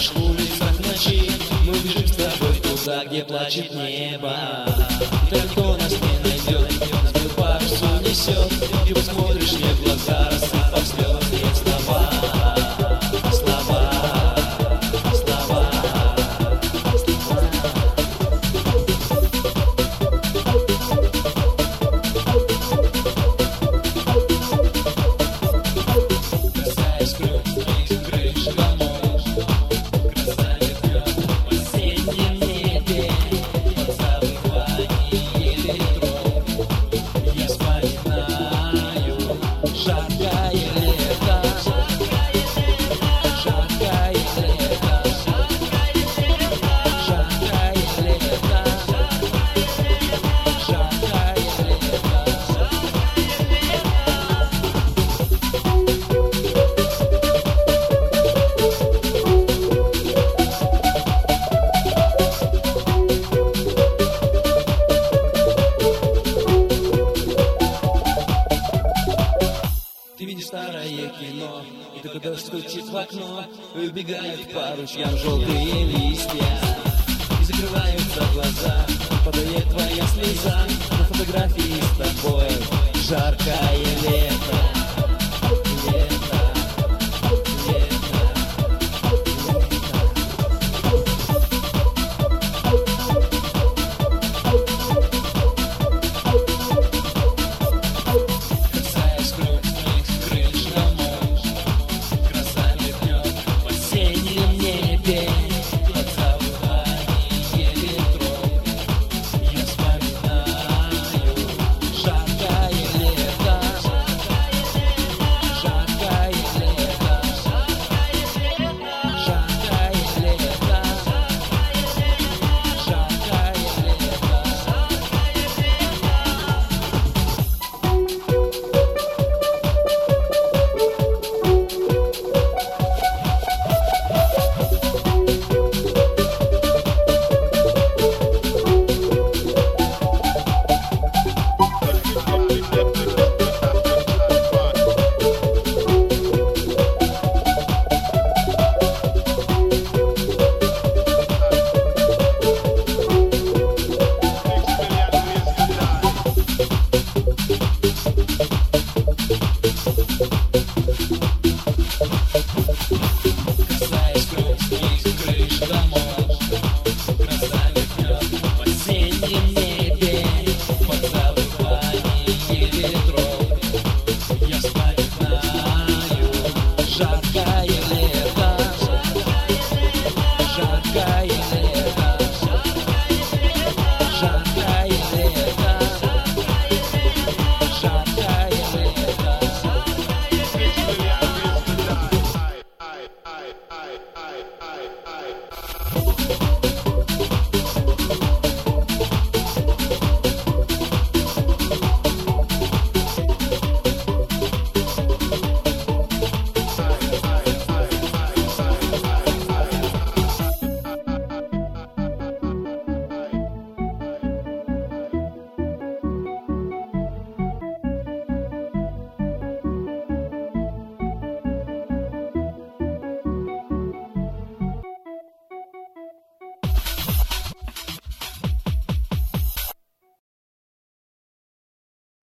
лишь в улицах ночи. Мы бежим с тобой туда, где плачет небо. И никто нас не найдет, свой парус унесет. И посмотришь мне в глаза, рассыпав слезы и слова. Ты видишь старое кино, и только дождь стучит в окно. И убегают по ручьям желтые листья, и закрываются глаза, падает твоя слеза. На фотографии с тобой жаркое лето.